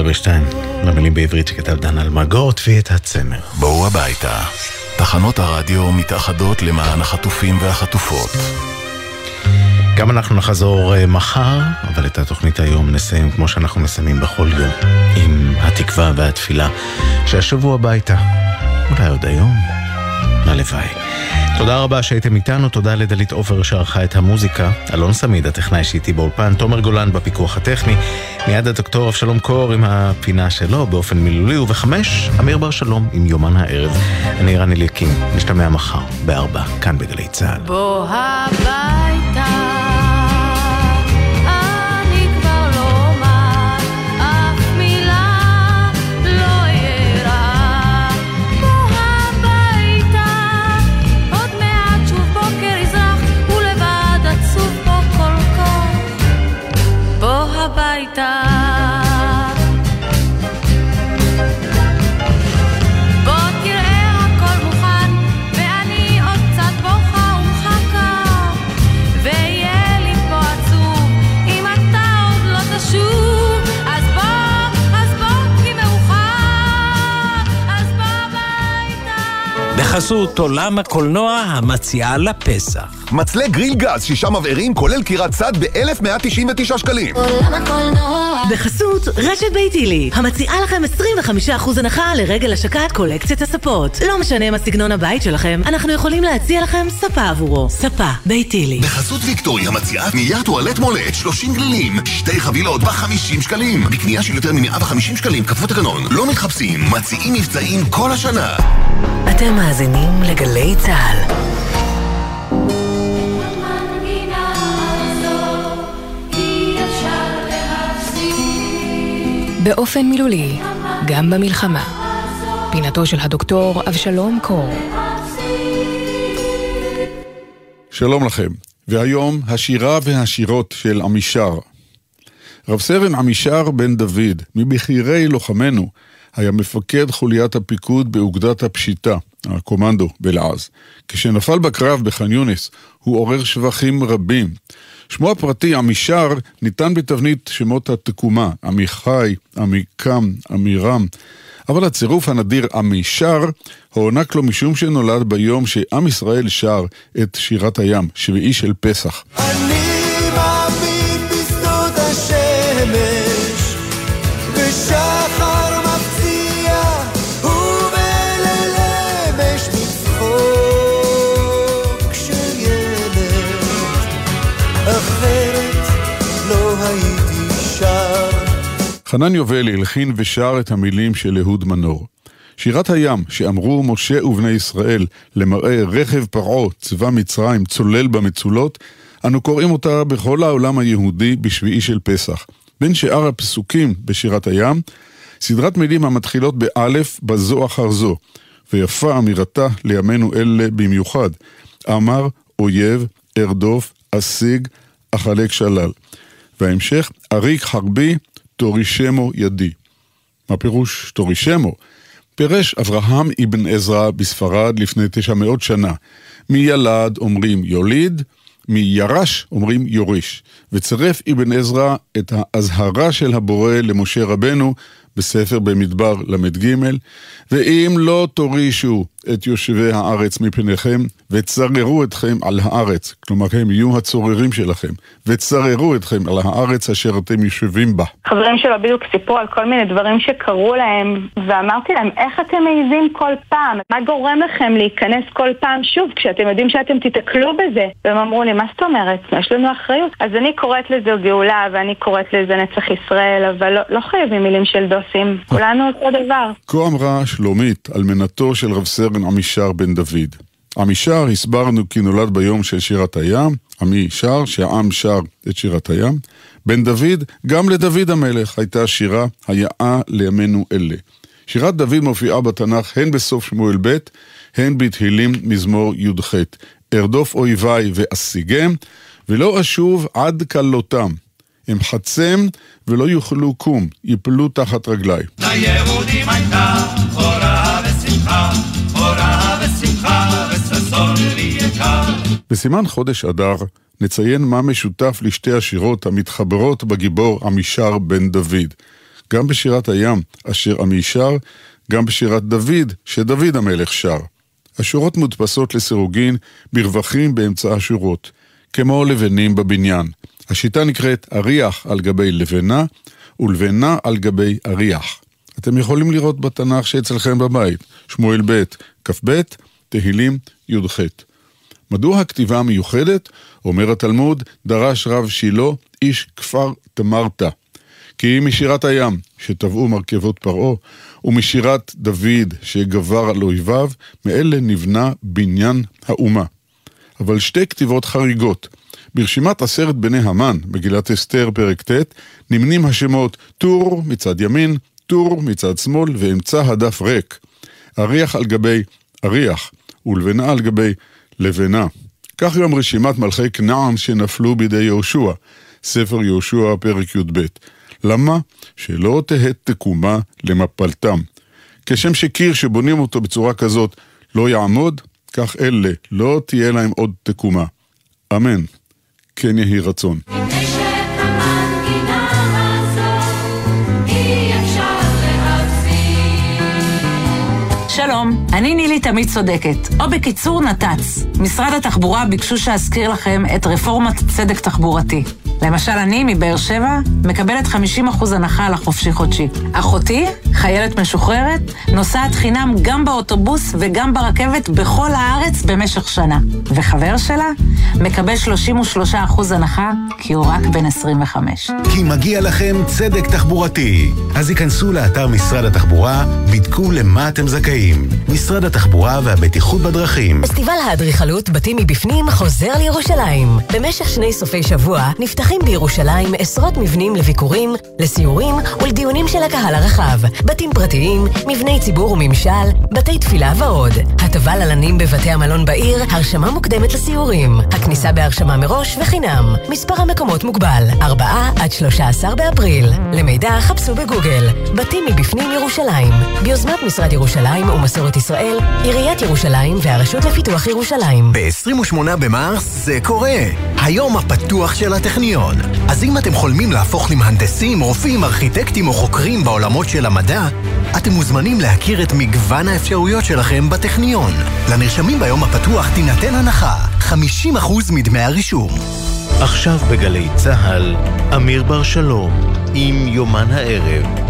רובינשטיין, למילים בעברית שכתב דן אלמגות ואת הצמר. בואו הביתה. תחנות הרדיו מתאחדות למען החטופים והחטופות. גם אנחנו נחזור מחר, אבל את התוכנית היום נסיים כמו שאנחנו מסיימים בכל יום, עם התקווה והתפילה שהשבוע הביתה, אולי עוד היום, הלוואי. תודה רבה שהייתם איתנו, תודה לדלית עופר שערכה את המוזיקה, אלון סמיד הטכנאי שאיתי באולפן, תומר גולן בפיקוח הטכני, מיד הדוקטור אבשלום קור עם הפינה שלו באופן מילולי, ובחמש אמיר בר שלום עם יומן הערב. אני רני ליקים, נשתמע מחר ב4 כאן בגלי צהל. בוא הביתה בחסות עולם הקולנוע המציעה לפסח. מצלה גריל גז 6 מבערים כולל קירת צד ב-1,199 שקלים. עולם הקולנוע. בחסות רשת ביתילי המציעה לכם 25% הנחה לרגל השקת קולקציית הספות. לא משנה מה סגנון הבית שלכם, אנחנו יכולים להציע לכם ספה עבורו. ספה ביתילי. בחסות ויקטורי המציעה נייר טואלט מולט 30 גלילים 2 חבילות ב-50 שקלים. בקנייה של יותר מ-150 שקלים כפוף תקנון. לא מתחפשים, מציעים מבצעים כל השנה. אתם מאזינים לגלי צהל. באופן מילולי, גם במלחמה. פינתו של הדוקטור אבשלום קור. שלום לכם, והיום השירה והשירות של עמישר. רב סרן עמישר בן דוד, מבחירי לוחמנו, היה מפקד חוליית הפיקוד באוגדת הפשיטה, הקומנדו בלעז. כשנפל בקרב בח'אן יונס, הוא עורר שבחים רבים. שמו הפרטי עמישר ניתן בתבנית שמות התקומה, עמיחי, עמיקם, עמירם, אבל הצירוף הנדיר עמישר הוענק לו משום שנולד ביום שעם ישראל שר את שירת הים, שביעי של פסח. אני מביט בשדות השמש בשחר מפציע ובללמש מצחוק של ילד, אחרת לא הייתי שר. חנן יובל הלחין ושר את המילים של אהוד מנור. שירת הים שאמרו משה ובני ישראל למראה רכב פרעה צבא מצרים צולל במצולות, אנו קוראים אותה בכל העולם היהודי בשביעי של פסח. בין שאר הפסוקים בשירת הים, סדרת מילים המתחילות באלף בזו אחר זו, ויפה אמירתה לימינו אלה במיוחד. אמר, אויב, ארדוף, אשיג, אחלק שלל. וההמשך, אריק חרבי, תורישמו ידי. מה פירוש תורישמו? פירש אברהם אבן עזרא בספרד לפני 900 שנה. מילד אומרים יוליד, מירש אומרים יוריש. וצרף אבן עזרא את ההזהרה של הבורא למשה רבנו בספר במדבר למד ג', ואם לא תורישו את יושבי הארץ מפניכם, וצררו אתכם על הארץ, כלומר הם יהיו הצוררים שלכם, וצררו אתכם על הארץ אשר אתם יושבים בה. חברים שלו בדיוק סיפרו על כל מיני דברים שקרו להם, ואמרתי להם, איך אתם מעיזים כל פעם? מה גורם לכם להיכנס כל פעם שוב, כשאתם יודעים שאתם תתקלו בזה? והם אמרו לי, מה זאת אומרת? יש לנו אחריות. אז אני קוראת לזה גאולה, ואני קוראת לזה נצח ישראל, אבל לא חייבים מילים של דוסים. כולנו אותו דבר. כה אמרה שלומית, אלמנתו של רב סרן עמישר בן דוד. עמישר הסברנו כי נולד ביום של שירת הים, עמי שר, שהעם שר את שירת הים. בן דוד, גם לדוד המלך הייתה שירה היאה לימינו אלה. שירת דוד מופיעה בתנ"ך הן בסוף שמואל ב', הן בתהילים מזמור י"ח. ארדוף אויביי ואשיגם, ולא אשוב עד כלותם. הם חצם ולא יוכלו קום, יפלו תחת רגליי. ליהודים הייתה אורה ושמחה, אורה ושמחה וששון ויקר. בסימן חודש אדר נציין מה משותף לשתי השירות המתחברות בגיבור עמישר בן דוד. גם בשירת הים, אשר עמי שר, גם בשירת דוד, שדוד המלך שר. השורות מודפסות לסירוגין ברווחים באמצע השורות, כמו לבנים בבניין. השיטה נקראת אריח על גבי לבנה, ולבנה על גבי אריח. אתם יכולים לראות בתנ"ך שאצלכם בבית, שמואל ב' כ"ב, תהילים י"ח. מדוע הכתיבה המיוחדת? אומר התלמוד, דרש רב שילה, איש כפר תמרתה. כי משירת הים שטבעו מרכבות פרעה, ומשירת דוד שגבר על אויביו, מאלה נבנה בניין האומה. אבל שתי כתיבות חריגות. ברשימת 10 בני המן, מגילת אסתר פרק ט', נמנים השמות טור מצד ימין, טור מצד שמאל, ואמצע הדף ריק. אריח על גבי אריח, ולבנה על גבי לבנה. כך גם רשימת מלכי כנען שנפלו בידי יהושע, ספר יהושע פרק י"ב. למה? שלא תהא תקומה למפלתם. כשם שקיר שבונים אותו בצורה כזאת לא יעמוד, כך אלה לא תהיה להם עוד תקומה. אמן. כן יהי רצון. שלום, אני נילי תמיד צודקת, או בקיצור נת"צ. משרד התחבורה ביקשו שאזכיר לכם את רפורמת צדק תחבורתי. למשל אני מבאר שבע מקבלת 50% הנחה על החופשי חודשי. אחותי, חיילת משוחררת, נוסעת חינם גם באוטובוס וגם ברכבת בכל הארץ במשך שנה. וחבר שלה מקבל 33% הנחה כי הוא רק בן 25. כי מגיע לכם צדק תחבורתי. אז ייכנסו לאתר משרד התחבורה, בדקו למה אתם זכאים. משרד התחבורה והבטיחות בדרכים. פסטיבל האדריכלות בתים מבפנים חוזר לירושלים. במשך 2 סופי שבוע נפתחים בירושלים עשרות מבנים לביקורים, לסיורים ולדיונים של הקהל הרחב. בתים פרטיים, מבני ציבור וממשל, בתי תפילה ועוד. הטבה ללנים בבתי המלון בעיר, הרשמה מוקדמת לסיורים. הכניסה בהרשמה מראש וחינם. מספר המקומות מוגבל, 4 עד 13 באפריל. למידע חפשו בגוגל. בתים מבפנים ירושלים. ביוזמת משרד ירושלים ומסורת ישראל, עיריית ירושלים והרשות לפיתוח ירושלים. ב-28 במרס זה קורה. היום הפתוח של הטכניון. אז אם אתם חולמים להפוך למהנדסים, רופאים, ארכיטקטים או חוקרים בעולמות של המדע, אתם מוזמנים להכיר את מגוון האפשרויות שלכם בטכניון. לנרשמים ביום הפתוח תינתן הנחה, 50% מדמי הרישום. עכשיו בגלי צהל, אמיר בר שלום, עם יומן הערב.